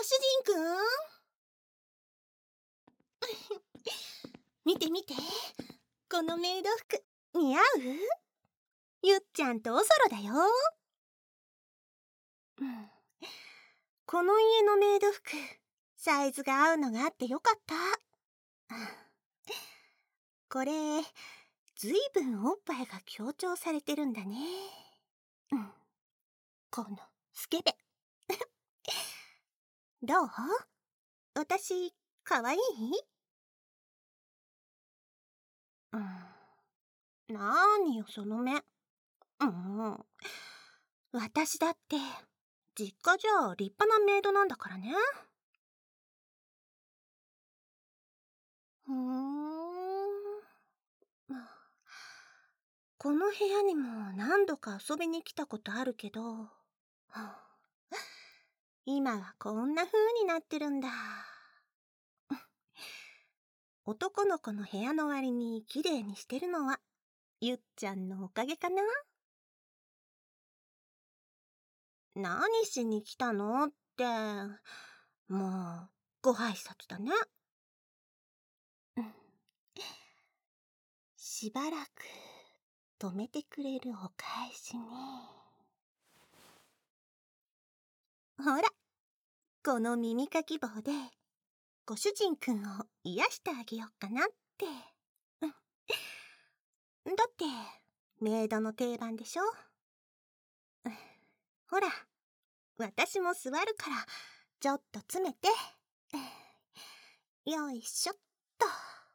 主人くん見て見て、このメイド服似合う？ゆっちゃんとおそろだよ。この家のメイド服、サイズが合うのがあってよかった。これ、ずいぶんおっぱいが強調されてるんだね。このスケベ。どう？私、かわいい？なーによその目。私だって実家じゃ立派なメイドなんだからね。この部屋にも何度か遊びに来たことあるけど、今はこんな風になってるんだ。男の子の部屋の割に綺麗にしてるのはゆっちゃんのおかげかな。何しに来たのって、もうご挨拶だね。しばらく止めてくれるお返しに。ほら、この耳かき棒でご主人くんを癒してあげようかなって。だってメイドの定番でしょ。ほら、私も座るからちょっと詰めて。よいしょっと。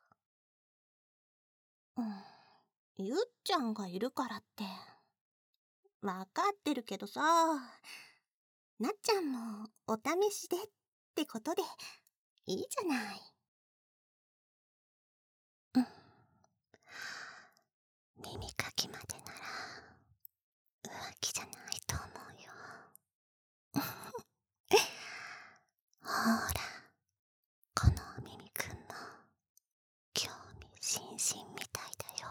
ゆっちゃんがいるからってわかってるけどさ、なっちゃんもお試しでってことでいいじゃない。耳かきまでなら浮気じゃないと思うよ。ほら、このお耳くんも興味津々みたいだよ。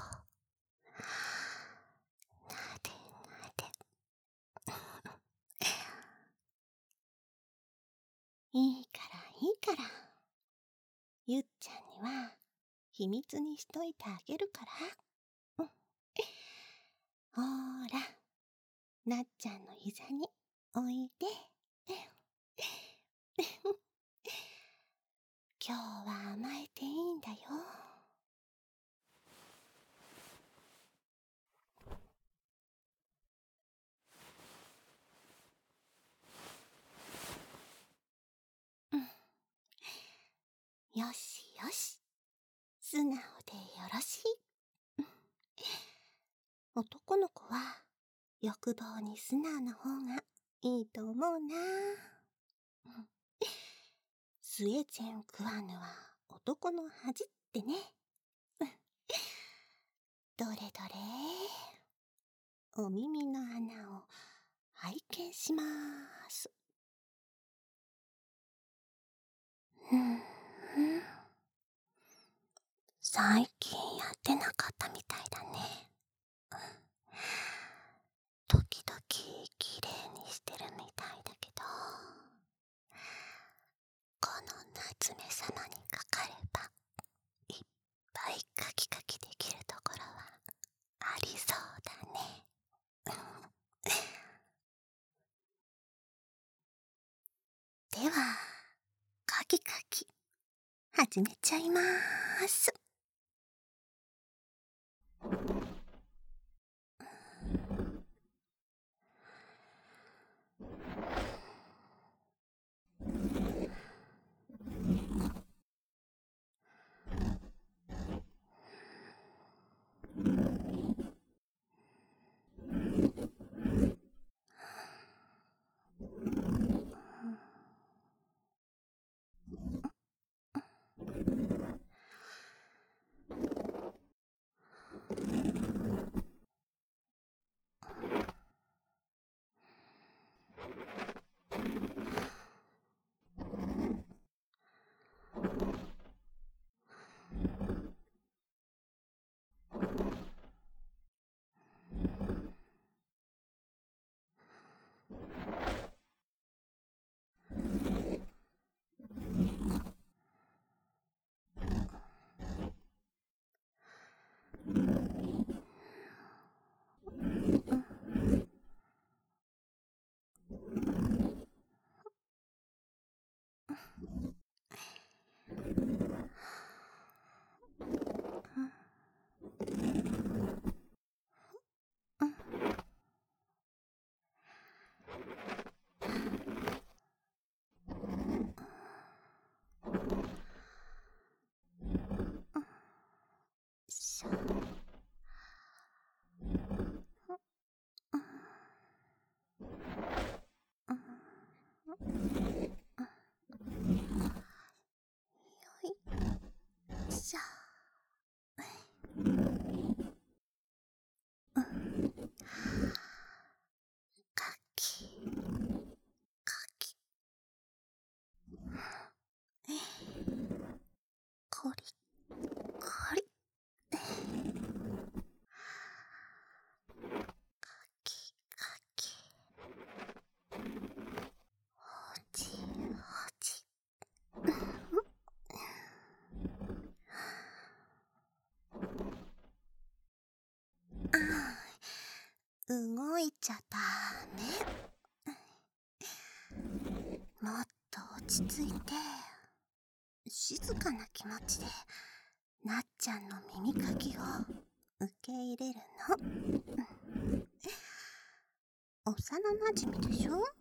なでなで。いいからいいから、ゆっちゃんには秘密にしといてあげるから。ほら、なっちゃんの膝においで。今日は甘えていいんだよ。よしよし、素直でよろしい。男の子は欲望に素直な方がいいと思うな。スエゼン食わぬは男の恥ってね。どれどれ、お耳の穴を拝見しまーす。最近やってなかったみたいだね。時々きれいにしてるみたいだけど、この夏目様にかかればいっぱいカキカキできるところはありそうだね。では、カキカキ始めちゃいまーす。 うん。かき、かき。こり、こり。かき、かき。ほじ、ほじ。動いちゃダメ。もっと落ち着いて、静かな気持ちでなっちゃんの耳かきを受け入れるの。幼なじみでしょ。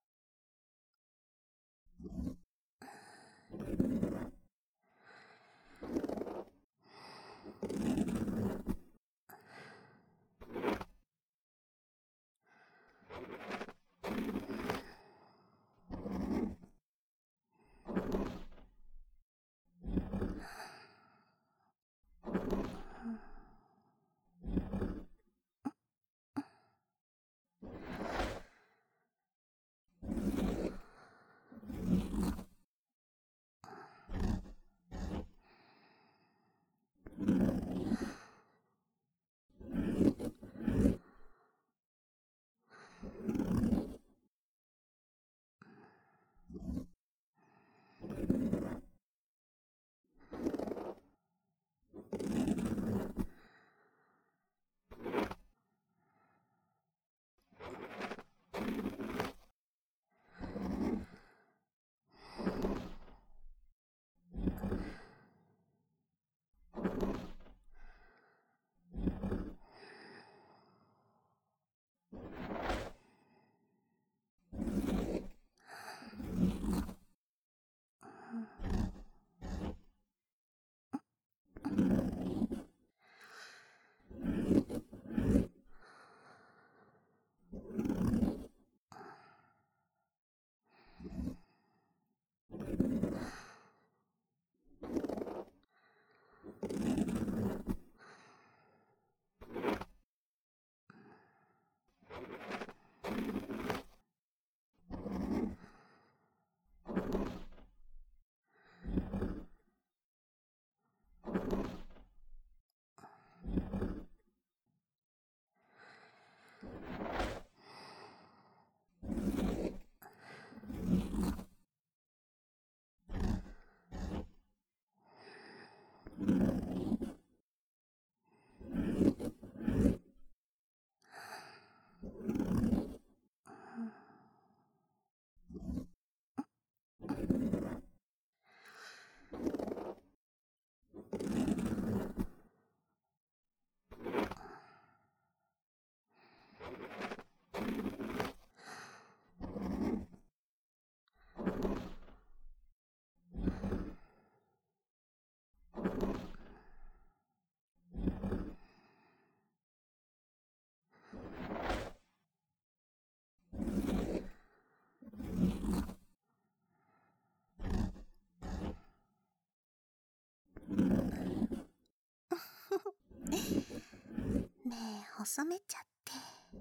目細めちゃって。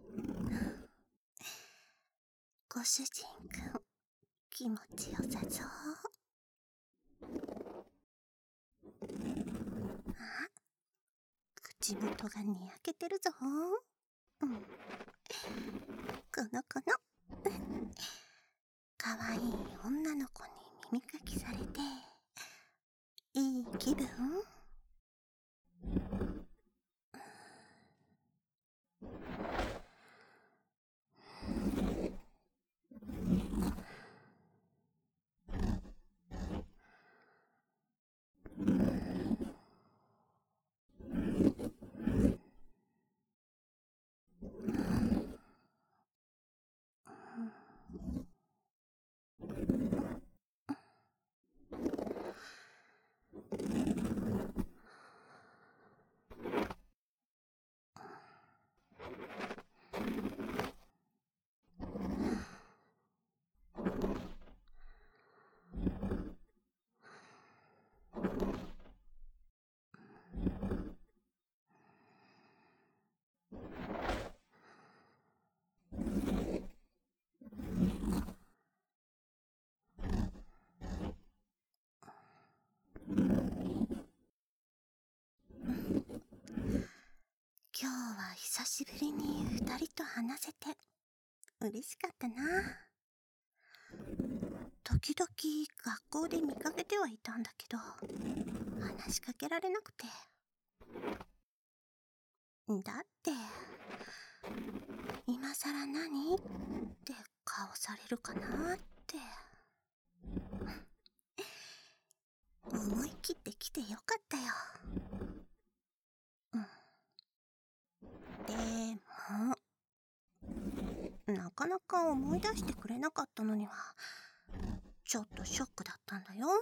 ご主人くん、気持ちよさそう。あ、口元がにやけてるぞ。うん。この子のかわいい女の子に耳かきされていい気分。 は久しぶりに2人と話せて嬉しかったな。時々学校で見かけてはいたんだけど、話しかけられなくて。だって、今さら何って顔されるかなって。思い切って来てよかったよ。でも、なかなか思い出してくれなかったのには、ちょっとショックだったんだよ。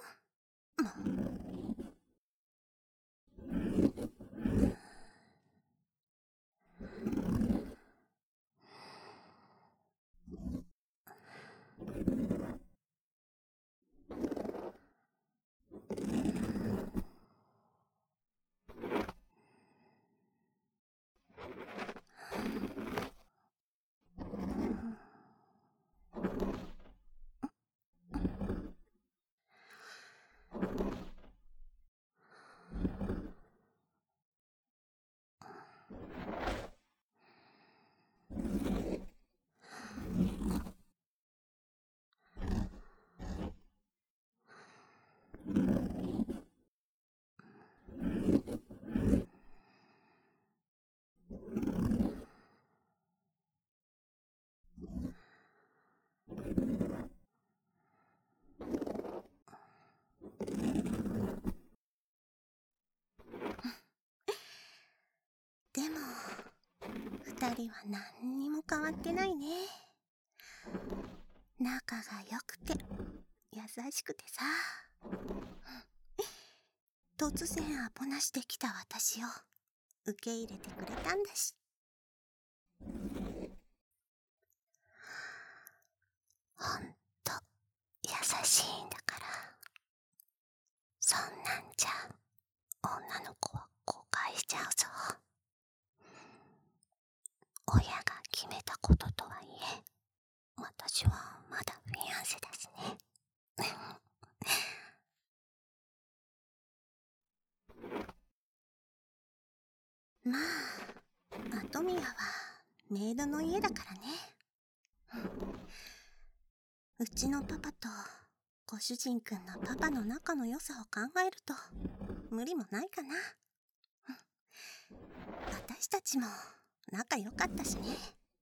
でも、2人は何にも変わってないね。仲が良くて、優しくてさ。突然アポなしで来た私を受け入れてくれたんだし。ほんと優しいんだから。そんなんじゃ女の子は誤解しちゃうぞ。親が決めたこととはいえ、私はまだフィアンセだしね。まあ、後宮はメイドの家だからね。うちのパパとご主人くんのパパの仲の良さを考えると無理もないかな。私たちも仲良かったしね。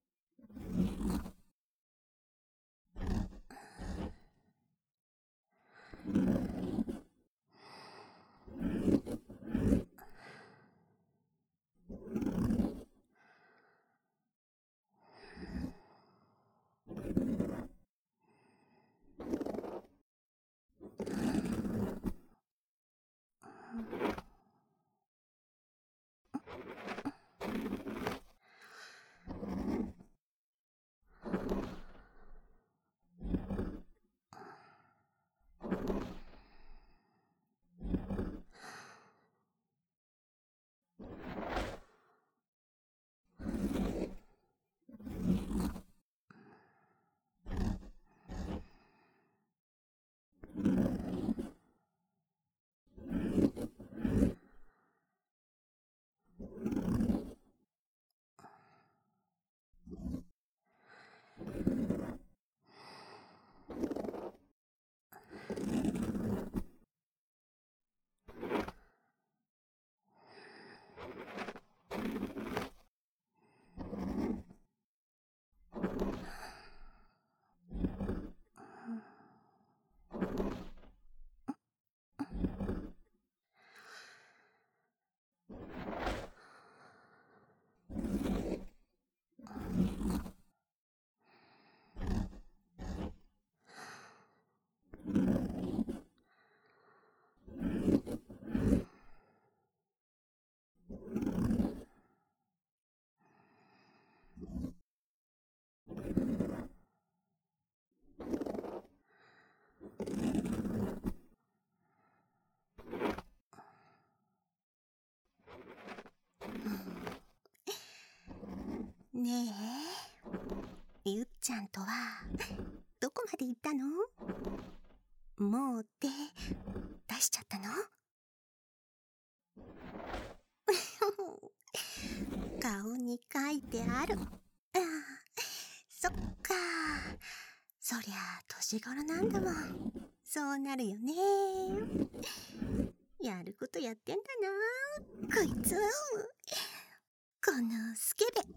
ねえ、ゆっちゃんとはどこまで行ったの？もう手出しちゃったの？ 顔に書いてある。ああ、そっか。そりゃあ年頃なんだもん。そうなるよね。やることやってんだな、こいつ。このスケベ。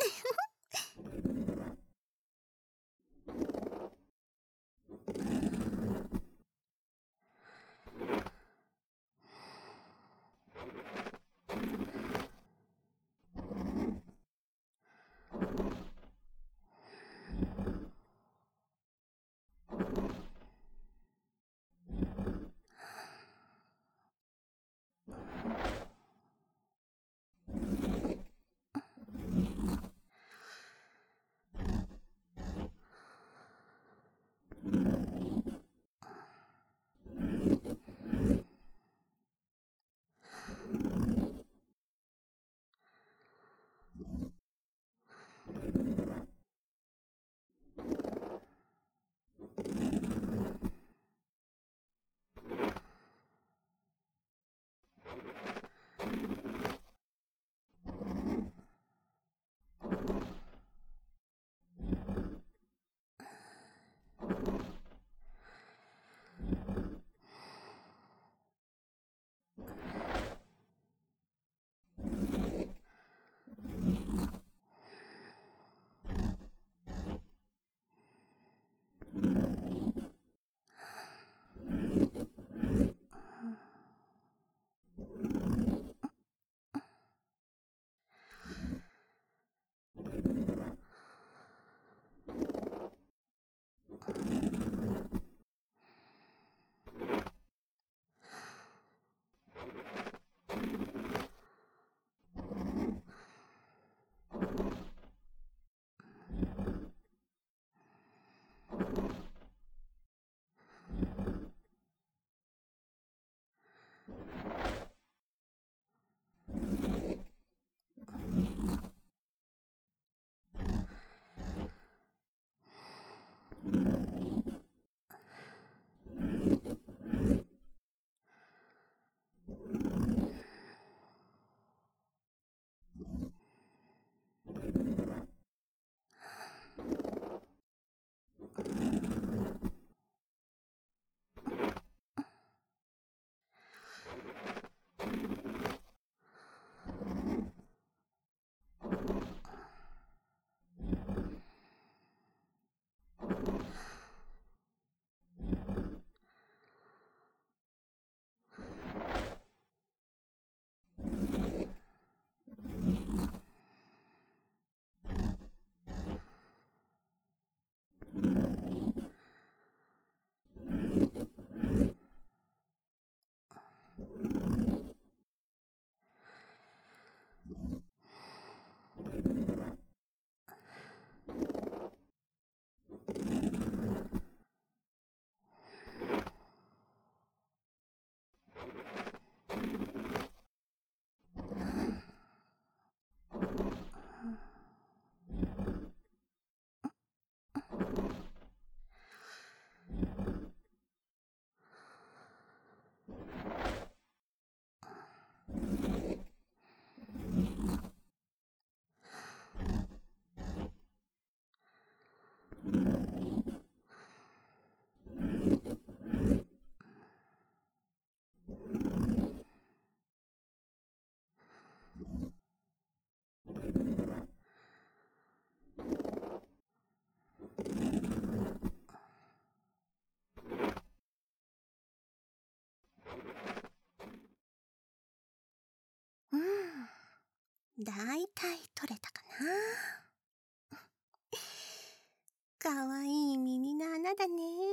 だいたい取れたかな。かわいい耳の穴だね。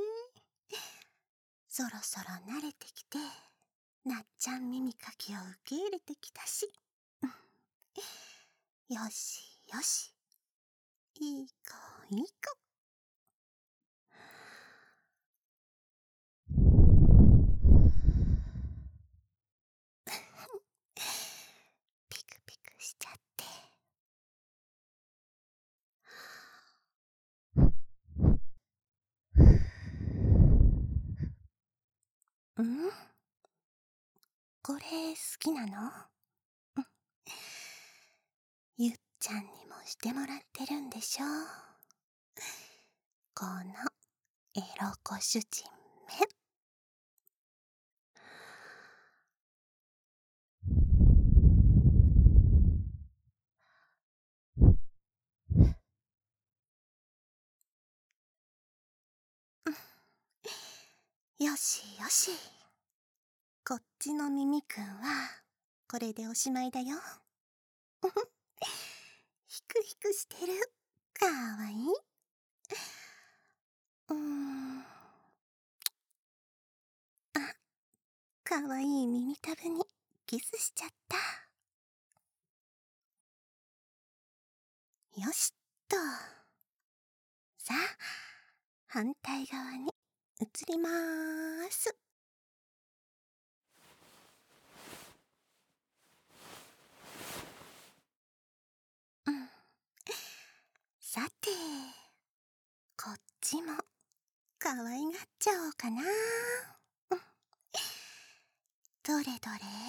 そろそろ慣れてきて、なっちゃん耳かきを受け入れてきたし。よしよし。いい子いい子。ピクピクしちゃって。これ好きなの？ ゆっちゃんにもしてもらってるんでしょ。このエロご主人め。よしよし。こっちの耳くんはこれでおしまいだよ。ヒクヒクしてる。かわいい。あ、かわいい耳たぶにキスしちゃった。よしっと。さあ、反対側に移りまーす。さて、こっちもかわいがっちゃおうかな。どれどれ。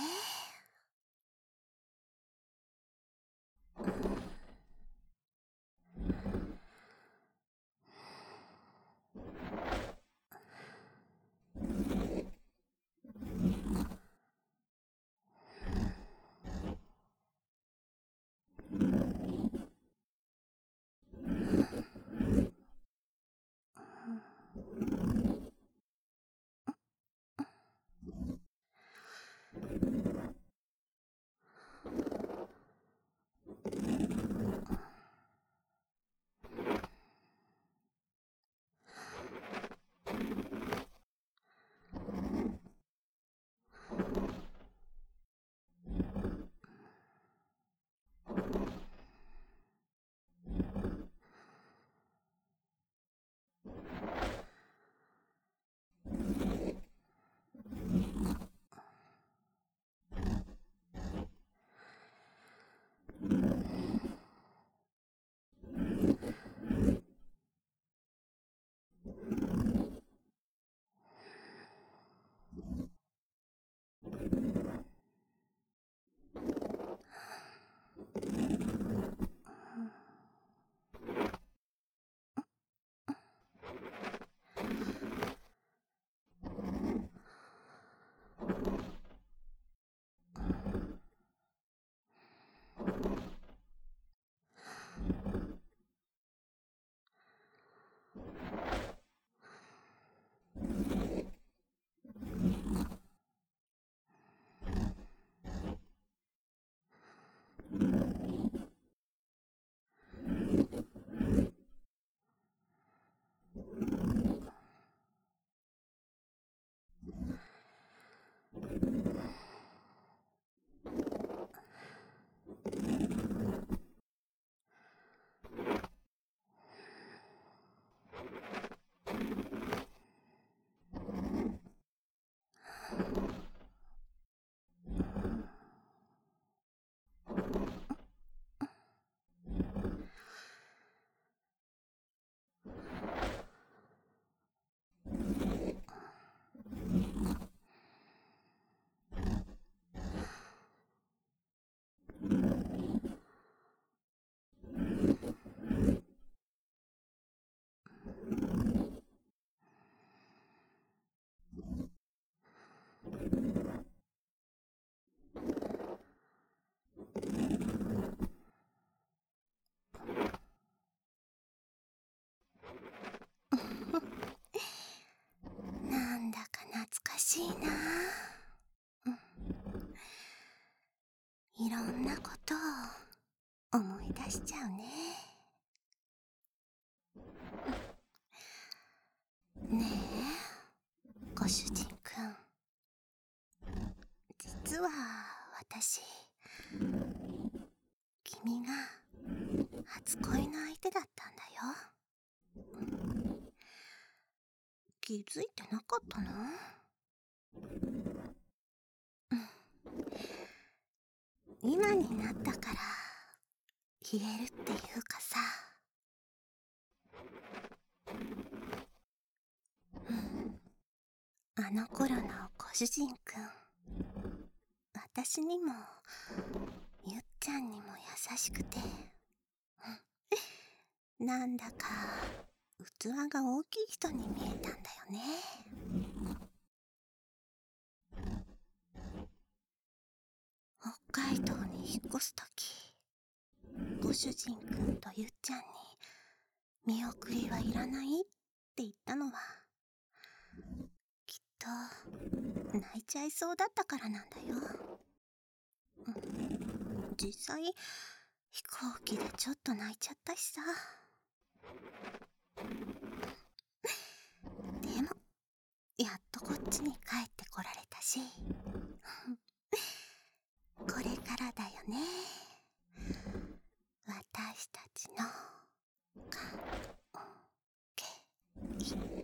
なんだか懐かしいな。いろんなことを思い出しちゃうね。ねえ、ご主人くん。実は私、君が初恋の相手だったんだよ。気づいてなかったの？今になったから言えるっていうかさ。あの頃のご主人くん、私にもゆっちちゃんにも優しくて、なんだか器が大きい人に見えたんだよね。北海道に引っ越すとき、ご主人くんとゆっちゃんに見送りはいらないって言ったのは、きっと泣いちゃいそうだったからなんだよ。実際飛行機でちょっと泣いちゃったしさ。でもやっとこっちに帰ってこられたし、これからだよね、私たちの関係。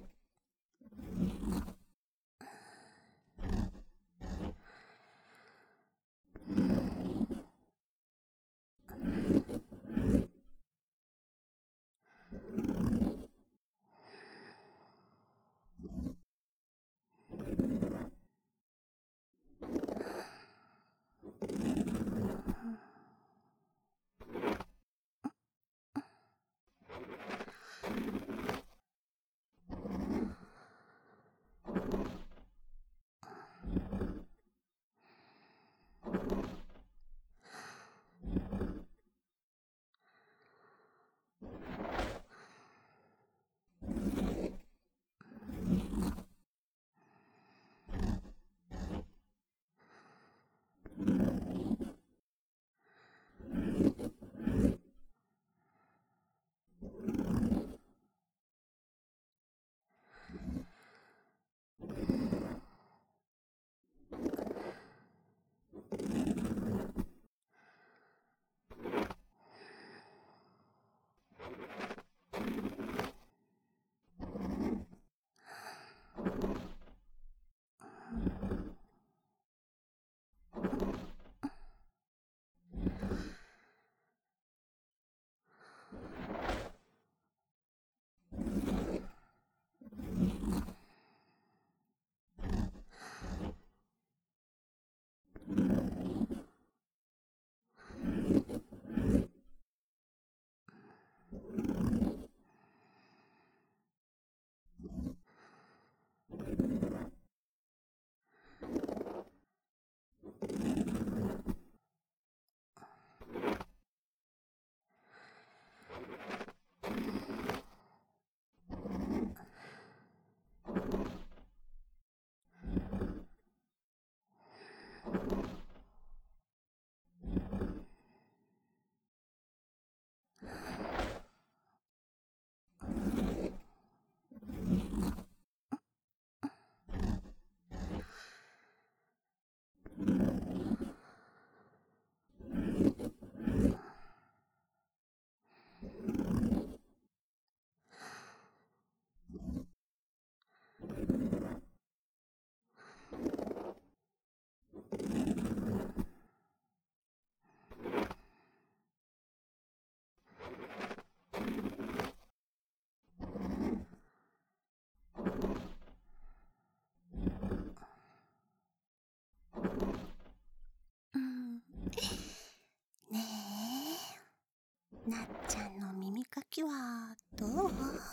ねえ、なっちゃんの耳かきはどう？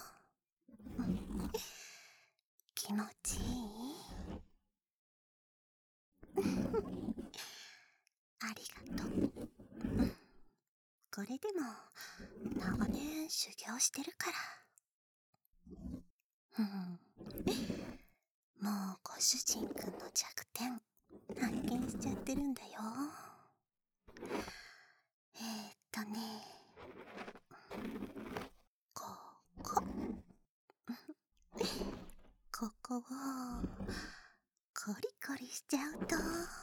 気持ちいい？ありがとう。これでも長年修行してるから。もうご主人くんの弱点発見しちゃってるんだよ。ね、ここ。ここをコリコリしちゃうと、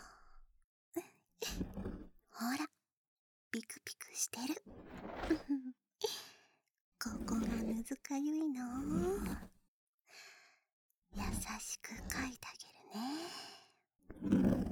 ほら、ピクピクしてる。ここがぬずかゆいの。優しくかいてあげるね。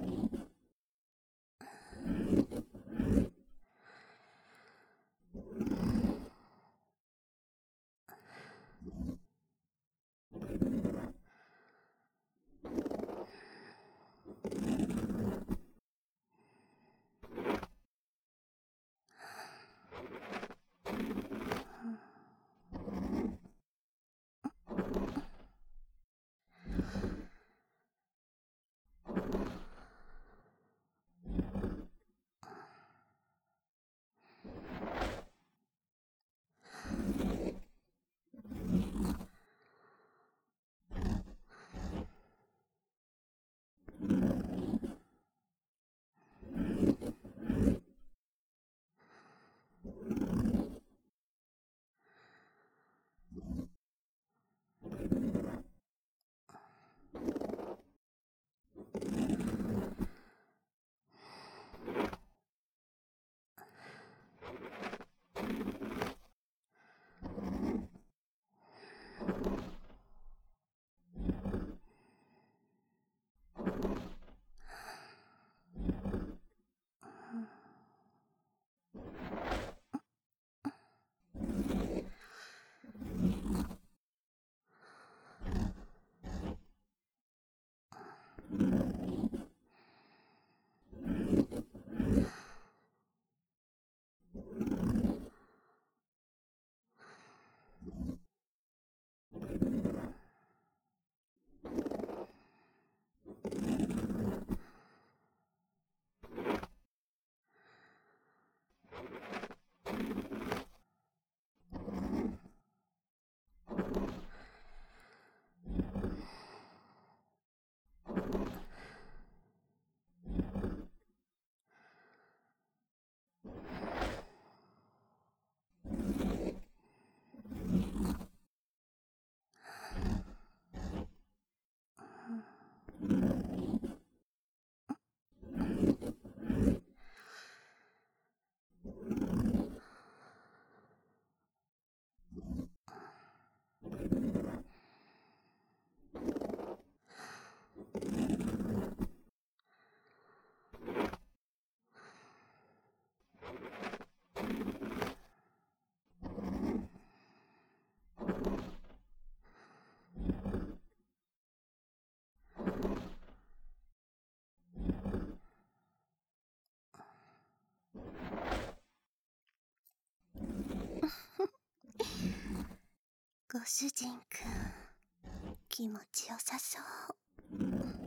ご主人くん、気持ちよさそう。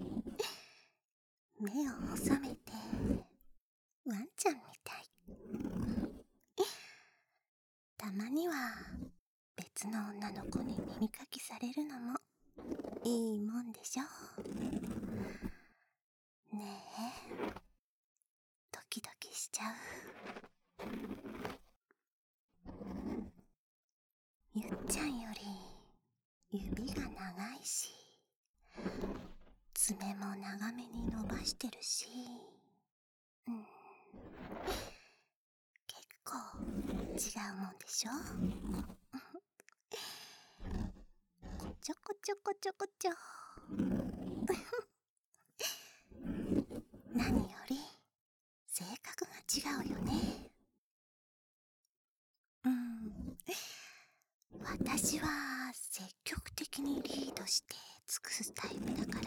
目を細めて、ワンちゃんみたい。たまには、別の女の子に耳かきされるのも、いいもんでしょ。ねえ、ドキドキしちゃう。ゆっちゃんより指が長いし、爪も長めに伸ばしてるし、結構違うもんでしょ。こちょこちょこちょこちょ。何より性格が違うよね。私は積極的にリードして尽くすタイプだから、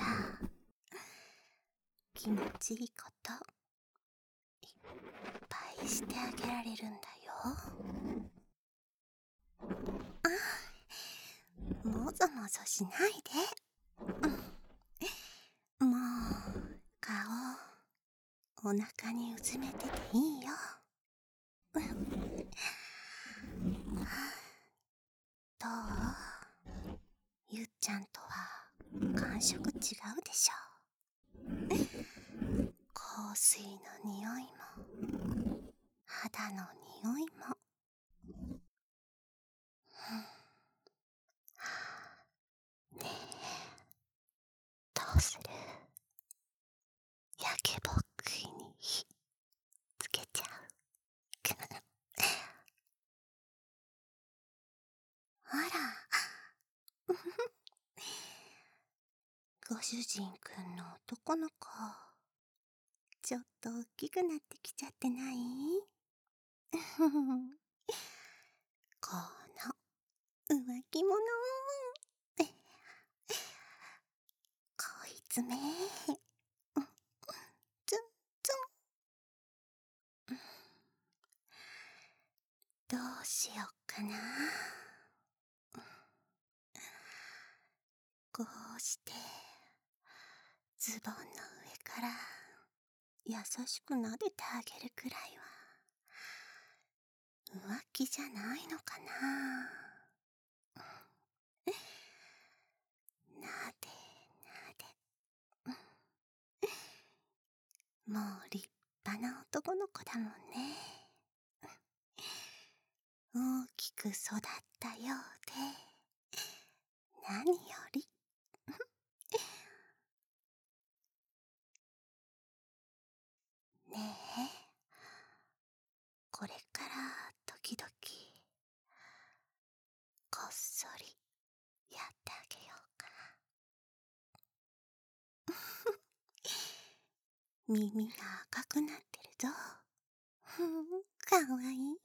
気持ちいいこといっぱいしてあげられるんだよ。もぞもぞしないで。もう顔お腹にうずめてていいよ。どう？ゆっちゃんとは感触違うでしょ。香水の匂いも肌の匂いも。ねえ、どうする？焼けぼっくいに火つけちゃう。あら、ご主人くんの男の子、ちょっと大きくなってきちゃってない？この浮気者。こいつめ。ツンツン。どうしよっかな。こうしてズボンの上から優しく撫でてあげるくらいは浮気じゃないのかな。なでなで。もう立派な男の子だもんね。大きく育ったようで何より。ねえ、これから時々こっそりやってあげようか。耳が赤くなってるぞ。かわいい。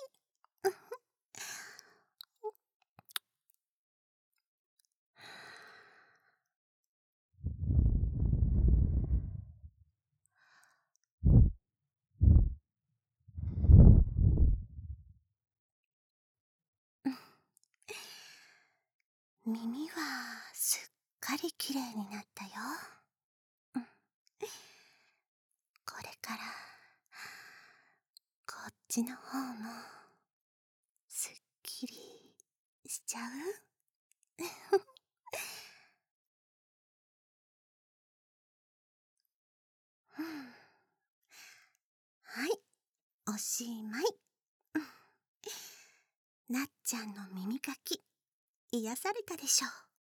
耳はすっかりきれいになったよ。これからこっちの方もすっきりしちゃう？はい、おしまい。なっちゃんの耳かき癒されたでしょう。